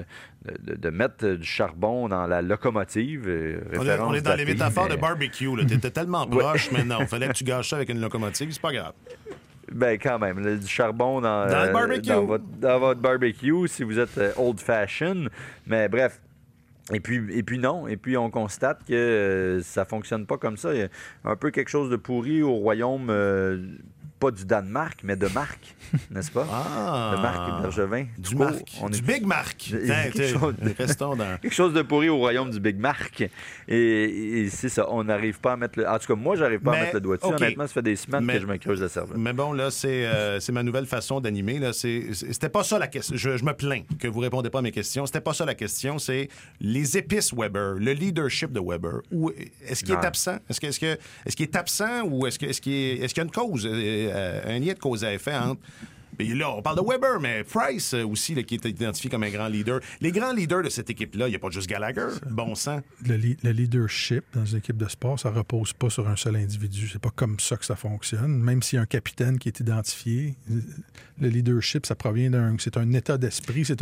de mettre du charbon dans la locomotive. On est dans les métaphores de barbecue. Tu étais tellement proche, mais non, il fallait que tu gâches ça avec une locomotive, c'est pas grave. Ben quand même, du charbon dans le barbecue. Dans votre barbecue, si vous êtes old-fashioned. Mais bref. Et puis non. Et puis on constate que ça fonctionne pas comme ça. Il y a un peu quelque chose de pourri au royaume... pas du Danemark, mais de Marc, n'est-ce pas? De Marc Bergevin. Du Big Marc. Quelque chose de pourri au royaume du Big Marc. Et c'est ça, on n'arrive pas à mettre En tout cas, moi, j'arrive pas à mettre le doigt dessus. Honnêtement, ça fait des semaines que je me creuse le cerveau. Mais bon, là, c'est ma nouvelle façon d'animer. Là. C'était pas ça la question. Je me plains que vous répondez pas à mes questions. C'était pas ça la question. C'est les épices Weber, le leadership de Weber. Est-ce qu'il est absent? Est-ce qu'il est absent ou est-ce qu'il y a une cause? Un lien de cause à effet entre... Et là, on parle de Weber, mais Price aussi, là, qui est identifié comme un grand leader. Les grands leaders de cette équipe-là, il n'y a pas juste Gallagher, bon sang. Le leadership dans une équipe de sport, ça ne repose pas sur un seul individu. C'est pas comme ça que ça fonctionne. Même s'il y a un capitaine qui est identifié, le leadership, ça provient c'est un état d'esprit, c'est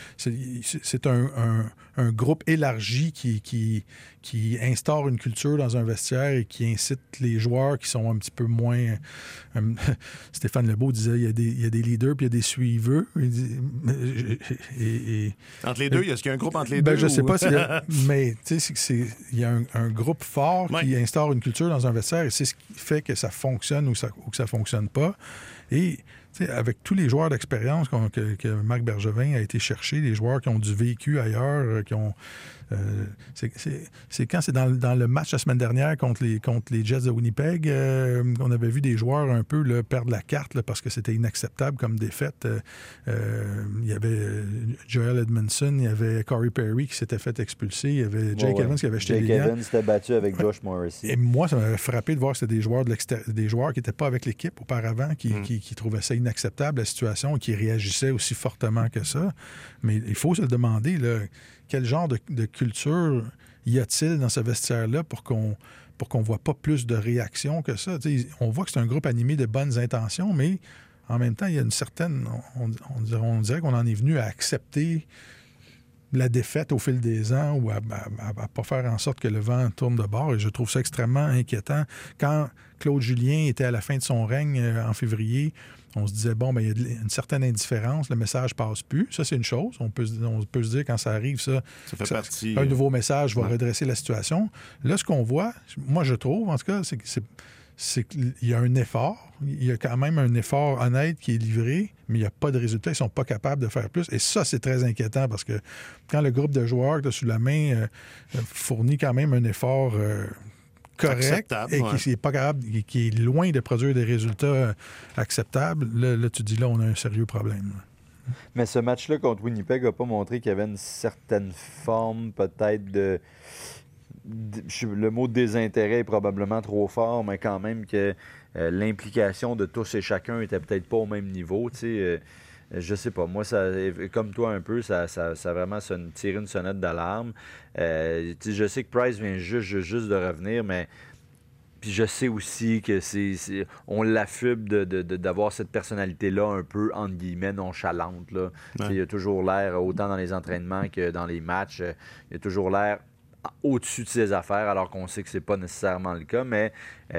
un groupe élargi qui instaure une culture dans un vestiaire et qui incite les joueurs qui sont un petit peu moins... Stéphane Lebeau disait, il y a des leaders puis il y a des suiveux. Entre les deux, est-ce qu'il y a un groupe entre les deux? Je ne sais pas mais tu sais, il y a un groupe fort qui instaure une culture dans un vestiaire et c'est ce qui fait que ça fonctionne ou que ça ne fonctionne pas. Et avec tous les joueurs d'expérience que Marc Bergevin a été chercher, les joueurs qui ont du vécu ailleurs, qui ont... c'est quand c'est dans le match la semaine dernière contre les Jets de Winnipeg, on avait vu des joueurs un peu là, perdre la carte là, parce que c'était inacceptable comme défaite. Il y avait Joel Edmondson, il y avait Corey Perry qui s'était fait expulser, il y avait Jake Evans qui avait jeté les gants. Jake Evans s'était battu avec Josh Morrissey. Et moi, ça m'avait frappé de voir que c'était des joueurs qui n'étaient pas avec l'équipe auparavant, qui trouvaient ça inacceptable, la situation, et qui réagissaient aussi fortement que ça. Mais il faut se le demander, là, quel genre de culture y a-t-il dans ce vestiaire-là pour qu'on ne voit pas plus de réactions que ça? T'sais, on voit que c'est un groupe animé de bonnes intentions, mais en même temps, il y a une certaine... On dirait qu'on en est venu à accepter la défaite au fil des ans ou à pas faire en sorte que le vent tourne de bord. Et je trouve ça extrêmement inquiétant. Quand Claude Julien était à la fin de son règne en février, on se disait, bon, il y a une certaine indifférence, le message passe plus. Ça, c'est une chose. On peut se dire, quand ça arrive, ça fait partie... un nouveau message va redresser la situation. Là, ce qu'on voit, moi, je trouve, en tout cas, c'est qu'il y a un effort. Il y a quand même un effort honnête qui est livré, mais il n'y a pas de résultat. Ils ne sont pas capables de faire plus. Et ça, c'est très inquiétant parce que quand le groupe de joueurs que tu as sous la main fournit quand même un effort correct et qui n'est pas capable, qui est loin de produire des résultats acceptables, là, tu dis, là, on a un sérieux problème. Mais ce match-là contre Winnipeg n'a pas montré qu'il y avait une certaine forme peut-être de... Le mot désintérêt est probablement trop fort, mais quand même que l'implication de tous et chacun était peut-être pas au même niveau. Je sais pas. Moi, ça, comme toi un peu, ça vraiment tiré une sonnette d'alarme. Je sais que Price vient juste de revenir, mais puis je sais aussi que on l'affuble d'avoir cette personnalité-là un peu, entre guillemets, nonchalante. Là. Ouais. Il a toujours l'air, autant dans les entraînements que dans les matchs, il a toujours l'air au-dessus de ses affaires, alors qu'on sait que c'est pas nécessairement le cas, mais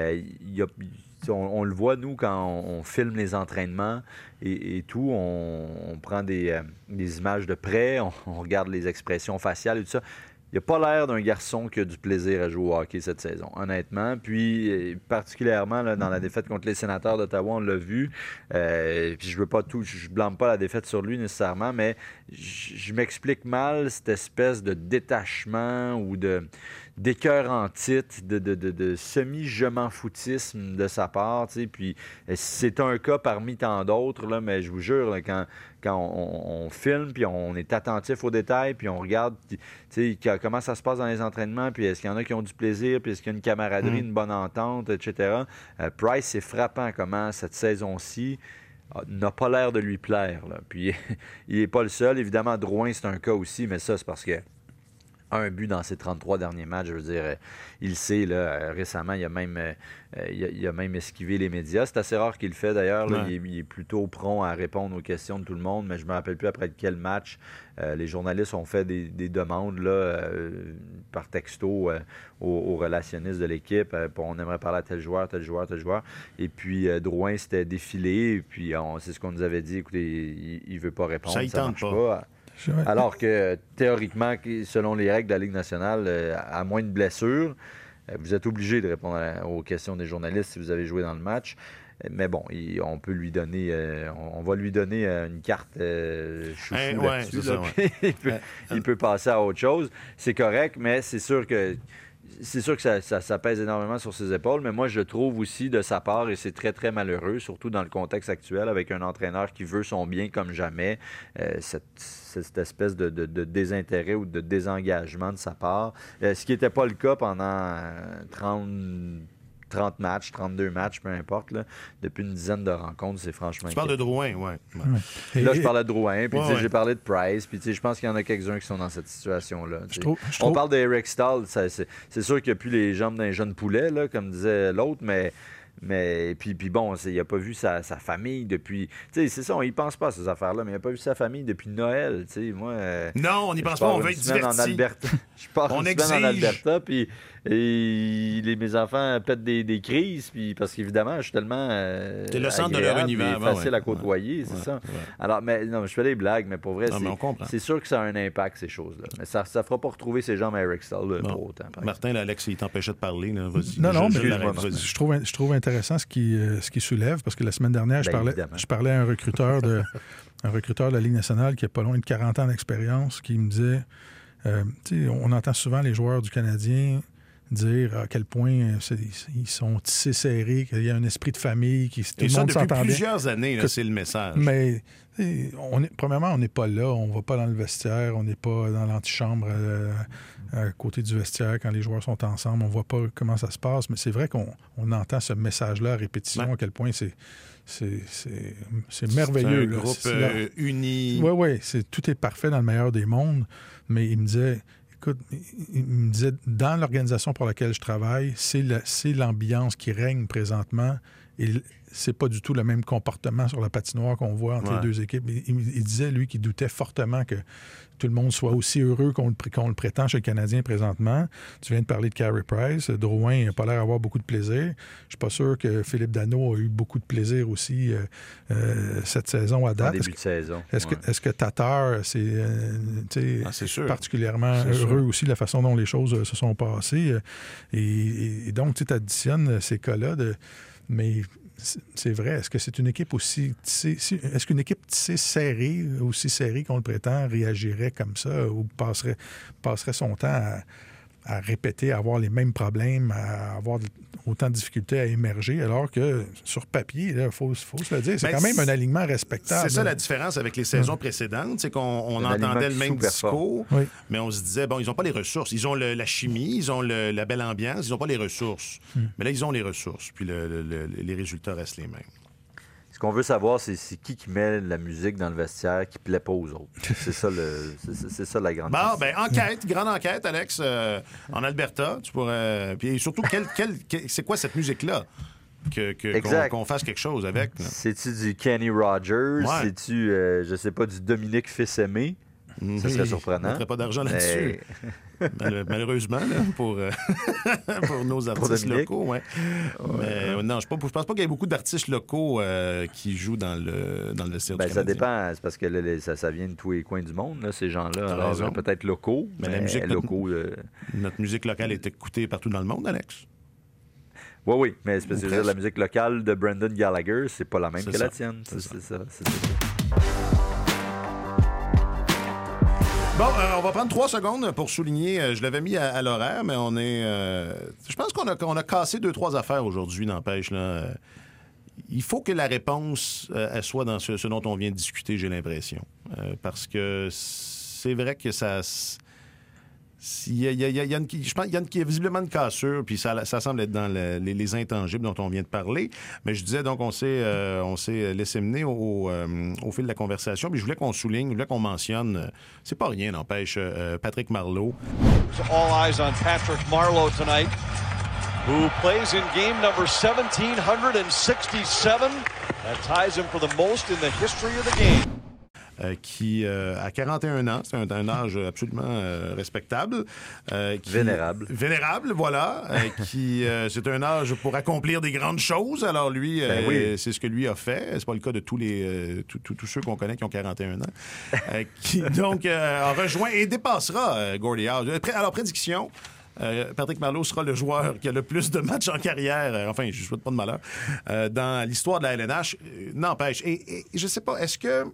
on le voit, nous, quand on filme les entraînements et tout, on prend des images de près, on regarde les expressions faciales et tout ça. Il n'a pas l'air d'un garçon qui a du plaisir à jouer au hockey cette saison, honnêtement. Puis, particulièrement là, dans la défaite contre les Sénateurs d'Ottawa, on l'a vu. Puis, je blâme pas la défaite sur lui nécessairement, mais je m'explique mal cette espèce de détachement ou d'écœur en titre, de semi-je-m'en-foutisme de sa part. Puis, c'est un cas parmi tant d'autres, là, mais je vous jure, là, quand on filme, puis on est attentif aux détails, puis on regarde comment ça se passe dans les entraînements, puis est-ce qu'il y en a qui ont du plaisir, puis est-ce qu'il y a une camaraderie, une bonne entente, etc. Price, c'est frappant comment cette saison-ci n'a pas l'air de lui plaire. Là. Puis il n'est pas le seul. Évidemment, Drouin, c'est un cas aussi, mais ça, c'est parce que un but dans ses 33 derniers matchs, je veux dire, il sait, là, récemment, il a même esquivé les médias. C'est assez rare qu'il le fait, d'ailleurs. Là, il est plutôt prompt à répondre aux questions de tout le monde, mais je ne me rappelle plus après quel match les journalistes ont fait des demandes là, par texto aux relationnistes de l'équipe. On aimerait parler à tel joueur. Et puis, Drouin s'était défilé, et puis c'est ce qu'on nous avait dit. Écoutez, il ne veut pas répondre, ça ne marche pas. Alors que, théoriquement, selon les règles de la Ligue nationale, à moins de blessures, vous êtes obligé de répondre aux questions des journalistes si vous avez joué dans le match. Mais bon, on peut lui donner... on va lui donner une carte chouchou là-dessus. Ça, il peut passer à autre chose. C'est correct, mais c'est sûr que ça pèse énormément sur ses épaules, mais moi, je trouve aussi de sa part, et c'est très, très malheureux, surtout dans le contexte actuel, avec un entraîneur qui veut son bien comme jamais, cette espèce de désintérêt ou de désengagement de sa part, ce qui n'était pas le cas pendant 30 matchs, 32 matchs, peu importe, là, depuis une dizaine de rencontres, c'est franchement... Tu parles de Drouin, oui. Là, je parlais de Drouin, puis j'ai parlé de Price, puis je pense qu'il y en a quelques-uns qui sont dans cette situation-là. On parle d'Eric Staal, c'est sûr qu'il n'y a plus les jambes d'un jeune poulet, là, comme disait l'autre, mais puis bon, il n'a pas vu sa famille depuis... C'est ça, on n'y pense pas à ces affaires-là, mais il n'a pas vu sa famille depuis Noël. Moi, non, on n'y pense pas, on veut être divertis. Je pars une semaine en Alberta, puis mes enfants pètent des crises, puis parce qu'évidemment, je suis tellement c'est le centre de leur univers, facile à côtoyer, c'est ça. Alors, mais non, je fais des blagues, mais pour vrai, c'est sûr que ça a un impact, ces choses-là. Mais ça ne fera pas retrouver ces jambes à Eric Staal pour autant. Martin, Alex, il t'empêchait de parler. Là. Vas-y. Non, mais je trouve intéressant intéressant ce qui soulève, parce que la semaine dernière, je parlais à un recruteur de la Ligue nationale qui a pas loin de 40 ans d'expérience, qui me disait, on entend souvent les joueurs du Canadien dire à quel point ils sont tissés serrés, qu'il y a un esprit de famille, tout le monde s'entend bien. Depuis plusieurs années, là, c'est le message. Mais premièrement, on n'est pas là, on ne va pas dans le vestiaire, on n'est pas dans l'antichambre à côté du vestiaire quand les joueurs sont ensemble, on ne voit pas comment ça se passe, mais c'est vrai qu'on entend ce message-là à répétition, à quel point c'est merveilleux. C'est un groupe uni. Oui, tout est parfait dans le meilleur des mondes, mais il me disait... Écoute, il me disait, dans l'organisation pour laquelle je travaille, c'est l'ambiance qui règne présentement et c'est pas du tout le même comportement sur la patinoire qu'on voit entre les deux équipes. Il disait, lui, qu'il doutait fortement que tout le monde soit aussi heureux qu'on le prétend chez le Canadien présentement. Tu viens de parler de Carey Price. Drouin n'a pas l'air d'avoir beaucoup de plaisir. Je suis pas sûr que Philippe Danault a eu beaucoup de plaisir aussi cette saison à date. En début de saison. Est-ce que Tatar, c'est particulièrement heureux aussi de la façon dont les choses se sont passées? Et donc, tu additionnes ces cas-là mais c'est vrai. Est-ce que c'est une équipe aussi tissée... Est-ce qu'une équipe tissée serrée, aussi serrée qu'on le prétend, réagirait comme ça ou passerait son temps à répéter, à avoir les mêmes problèmes, à avoir autant de difficultés à émerger, alors que sur papier, il faut se le dire, c'est quand même un alignement respectable. C'est ça la différence avec les saisons précédentes, c'est qu'on entendait le même discours, mais on se disait, bon, ils n'ont pas les ressources. Ils ont la chimie, ils ont la belle ambiance, ils n'ont pas les ressources. Mais là, ils ont les ressources, puis les résultats restent les mêmes. Ce qu'on veut savoir, c'est qui met la musique dans le vestiaire qui ne plaît pas aux autres. C'est ça, la grande question. Grande enquête, Alex, en Alberta. Tu pourrais... Puis surtout, c'est quoi cette musique-là? Qu'on fasse quelque chose avec. Là. C'est-tu du Kenny Rogers? Ouais. C'est-tu, je sais pas, du Dominique Fils-Aimé? Ça serait surprenant. On ne mettrait pas d'argent là-dessus. Malheureusement, là, pour nos artistes locaux. Ouais. Mais non, je pense pas qu'il y ait beaucoup d'artistes locaux qui jouent dans le vestiaire du Canadien. Ça dépend. C'est parce que ça vient de tous les coins du monde, là, ces gens-là. Alors, peut-être locaux, mais la musique locaux. Notre musique locale est écoutée partout dans le monde, Alex. Oui, mais c'est parce que la musique locale de Brendan Gallagher, c'est pas la même que la tienne. C'est ça. Bon, on va prendre 3 secondes pour souligner, je l'avais mis à l'horaire, mais on est... je pense qu'on a cassé 2-3 affaires aujourd'hui, n'empêche. Là. Il faut que la réponse elle soit dans ce dont on vient de discuter, j'ai l'impression. Parce que c'est vrai que ça... Il y a visiblement une cassure, puis ça semble être dans les intangibles dont on vient de parler. Mais je disais, donc, on s'est laissé mener au fil de la conversation. Puis je voulais qu'on souligne, je voulais qu'on mentionne, c'est pas rien, n'empêche, Patrick Marleau. All eyes on Patrick Marleau tonight, who plays in game number 1767. That ties him for the most in the history of the game. Qui a 41 ans, c'est un âge absolument respectable. Vénérable, voilà. C'est un âge pour accomplir des grandes choses. Alors lui, c'est ce que lui a fait. C'est pas le cas de tous ceux qu'on connaît qui ont 41 ans. Qui donc a rejoint et dépassera Gordie Howe. Alors, prédiction... Patrick Marleau sera le joueur qui a le plus de matchs en carrière, enfin, je ne souhaite pas de malheur, dans l'histoire de la LNH. N'empêche. Et je sais pas, est-ce que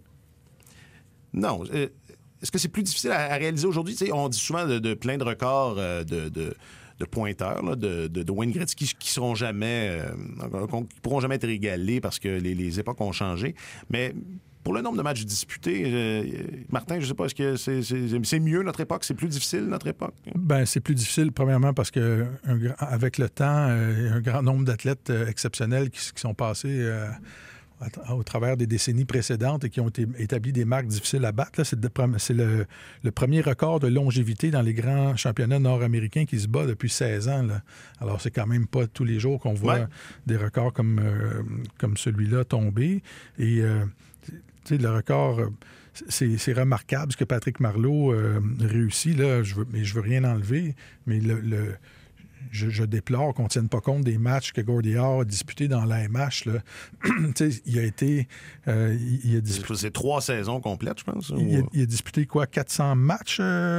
c'est plus difficile à réaliser aujourd'hui? On dit souvent de plein de records de pointeurs, là, de Wayne Gretzky qui pourront jamais être égalés parce que les époques ont changé. Mais pour le nombre de matchs disputés, Martin, je ne sais pas, est-ce que c'est mieux notre époque? C'est plus difficile notre époque? Ben, c'est plus difficile, premièrement, parce que avec le temps, il y a un grand nombre d'athlètes exceptionnels qui sont passés... au travers des décennies précédentes et qui ont établi des marques difficiles à battre. Là, c'est le premier record de longévité dans les grands championnats nord-américains qui se bat depuis 16 ans. Là. Alors, c'est quand même pas tous les jours qu'on voit des records comme celui-là tomber. Et le record... C'est remarquable ce que Patrick Marleau réussit. Là, je veux rien enlever, mais je déplore qu'on ne tienne pas compte des matchs que Gordie Howe a disputés dans l'AMH. Il a été... il a disputé... C'est 3 saisons complètes, je pense. Il a disputé quoi? 400 matchs?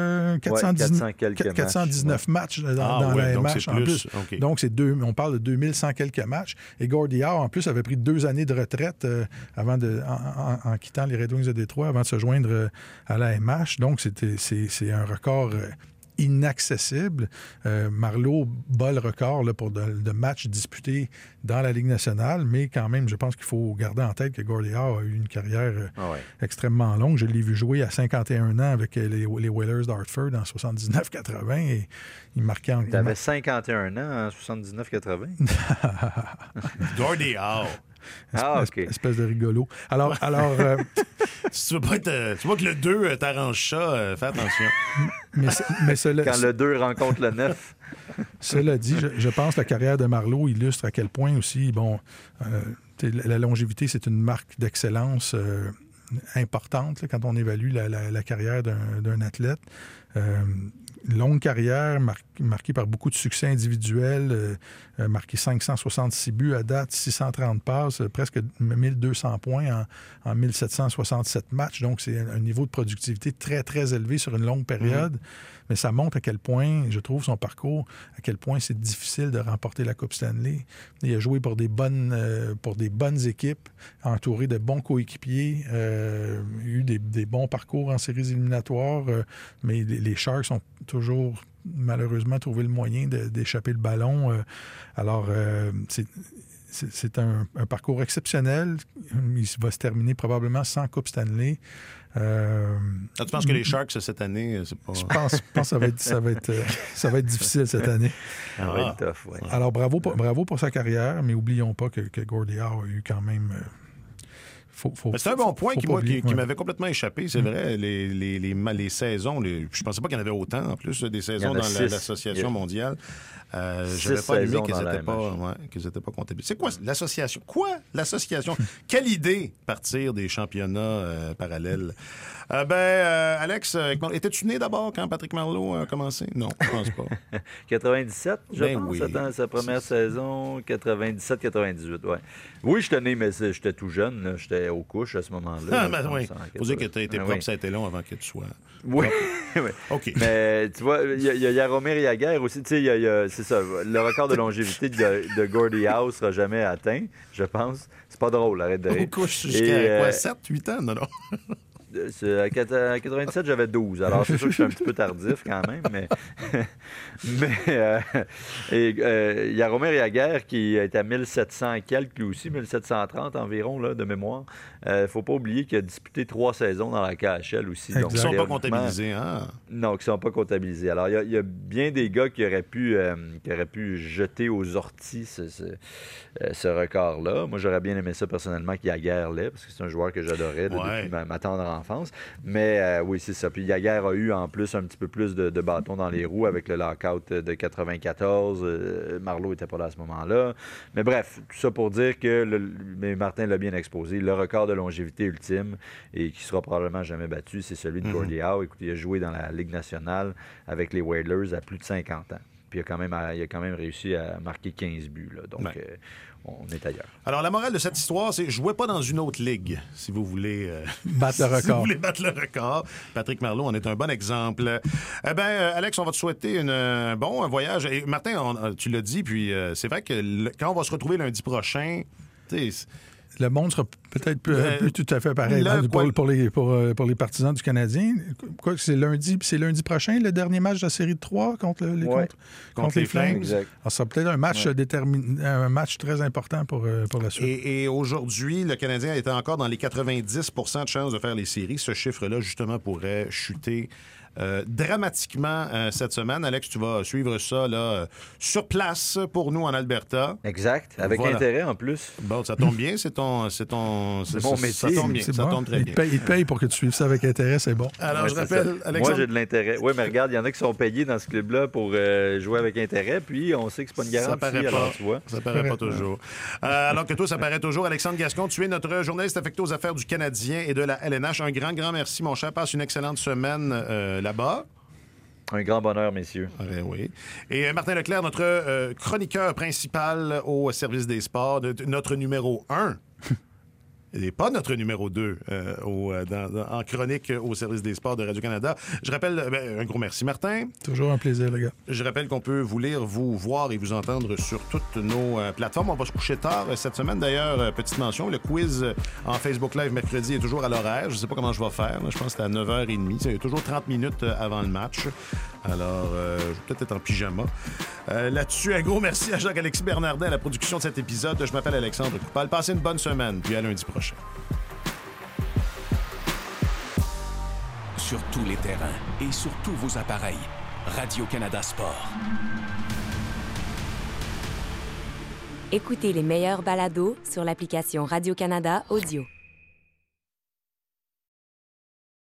419 matchs dans l'AMH en plus. Okay. Donc, on parle de 2100 quelques matchs. Et Gordie Howe, en plus, avait pris 2 années de retraite en quittant les Red Wings de Détroit avant de se joindre à l'AMH. Donc, c'est un record... inaccessible. Marleau bat le record là, pour de matchs disputés dans la Ligue nationale, mais quand même, je pense qu'il faut garder en tête que Gordie Howe a eu une carrière extrêmement longue. Je l'ai vu jouer à 51 ans avec les Whalers d'Hartford en 79-80 et il marquait en... Il avait 51 ans en 79-80? Gordie Howe. Espèce de rigolo. Alors si tu veux pas tu vois que le 2 t'arrange ça, fais attention. mais quand le 2 rencontre le 9. Cela dit, je pense que la carrière de Marleau illustre à quel point aussi, la longévité, c'est une marque d'excellence importante là, quand on évalue la carrière d'un athlète. Longue carrière, marquée par beaucoup de succès individuels, marqué 566 buts à date, 630 passes, presque 1200 points en 1767 matchs. Donc, c'est un niveau de productivité très, très élevé sur une longue période. Mais ça montre à quel point, je trouve, son parcours, à quel point c'est difficile de remporter la Coupe Stanley. Il a joué pour des bonnes équipes, entouré de bons coéquipiers, eu des bons parcours en séries éliminatoires, mais les Sharks ont toujours malheureusement trouvé le moyen d'échapper le ballon. C'est un parcours exceptionnel. Il va se terminer probablement sans Coupe Stanley. Tu penses que les Sharks, cette année, c'est pas... Je pense que ça va être difficile cette année. Tough, ouais. Alors, bravo pour sa carrière, mais oublions pas que Gordie Howe a eu quand même... c'est un bon point qui m'avait complètement échappé. C'est vrai, les saisons, je pensais pas qu'il y en avait autant, en plus, des saisons dans l'Association mondiale. J'avais pas allumé qu'ils n'étaient pas comptabilisés. C'est quoi l'association? L'association? Quelle idée partir des championnats parallèles? Alex, étais-tu né d'abord quand Patrick Marleau a commencé? Non, je pense pas. 97, je pense, dans sa première saison. 97-98, ouais. Oui, j'étais né, mais j'étais tout jeune. Là. J'étais aux couches à ce moment-là. Oui. Faut dire que tu as été propre, ça a été long avant que tu sois... Oui. OK. Mais tu vois, il y a Jaromir Jagr aussi. Tu sais, c'est ça. Le record de longévité de Gordie Howe sera jamais atteint, je pense. C'est pas drôle, arrête de rire. Aux couches jusqu'à 7-8 ans? Non. À 97, j'avais 12. Alors, c'est sûr que je suis un petit peu tardif quand même, mais Jaromir Jagr, qui est à 1700 quelques, lui aussi, 1730 environ, là, de mémoire. Faut pas oublier qu'il a disputé 3 saisons dans la KHL aussi. Donc, qui ne sont pas comptabilisés, hein? Non, qui ne sont pas comptabilisés. Alors, il y a bien des gars qui auraient pu jeter aux orties ce record-là. Moi, j'aurais bien aimé ça personnellement qu'il Jagr l'ait, parce que c'est un joueur que j'adorais depuis ma tendre enfance. Mais oui, c'est ça. Puis Jagr a eu en plus un petit peu plus de bâtons dans les roues avec le lockout de 94. Marleau n'était pas là à ce moment-là. Mais bref, tout ça pour dire que, mais Martin l'a bien exposé, le record de longévité ultime et qui sera probablement jamais battu, c'est celui de Gordie Howe. Écoute, il a joué dans la Ligue nationale avec les Whalers à plus de 50 ans. Puis il a quand même réussi à marquer 15 buts. Là. Donc, on est ailleurs. Alors, la morale de cette histoire, c'est jouez pas dans une autre ligue si vous voulez battre le record. Si vous voulez battre le record. Patrick Marleau en est un bon exemple. Alex, on va te souhaiter un voyage. Et Martin, tu l'as dit, puis c'est vrai que quand on va se retrouver lundi prochain, le monde sera peut-être plus tout à fait pareil pour les partisans du Canadien. Quoi, c'est lundi prochain, le dernier match de la série de 3 contre les Flames. Exact. Alors, ça sera peut-être un match un match très important pour la suite. Et aujourd'hui, le Canadien était encore dans les 90 % de chances de faire les séries. Ce chiffre-là, justement, pourrait chuter dramatiquement cette semaine. Alex, tu vas suivre ça là, sur place pour nous en Alberta. Exact, avec intérêt en plus. Bon, ça tombe bien, c'est bon métier. Ça tombe bien, ça tombe très bien. Il te paye pour que tu suives ça avec intérêt, c'est bon. Alors, je rappelle, Alexandre... Moi, j'ai de l'intérêt. Oui, mais regarde, il y en a qui sont payés dans ce club-là pour jouer avec intérêt, puis on sait que c'est pas une garantie. Ça paraît alors, pas. Tu vois. Ça paraît pas toujours. Alors que toi, ça paraît toujours. Alexandre Gascon, tu es notre journaliste affecté aux affaires du Canadien et de la LNH. Un grand merci, mon cher. Passe une excellente semaine là-bas. Un grand bonheur, messieurs. Oui. Et Martin Leclerc, notre chroniqueur principal au service des sports, notre numéro 1. Et pas notre numéro 2 en chronique au service des sports de Radio-Canada. Je rappelle, un gros merci, Martin. Toujours un plaisir, les gars. Je rappelle qu'on peut vous lire, vous voir et vous entendre sur toutes nos plateformes. On va se coucher tard cette semaine. D'ailleurs, petite mention, le quiz en Facebook Live mercredi est toujours à l'horaire. Je ne sais pas comment je vais faire. Je pense que c'est à 9h30. C'est toujours 30 minutes avant le match. Alors, je vais peut-être être en pyjama. Là-dessus, un gros merci à Jacques-Alexis Bernardin à la production de cet épisode. Je m'appelle Alexandre Coupal. Passez une bonne semaine, puis à lundi prochain. Sur tous les terrains et sur tous vos appareils, Radio-Canada Sport. Écoutez les meilleurs balados sur l'application Radio-Canada Audio.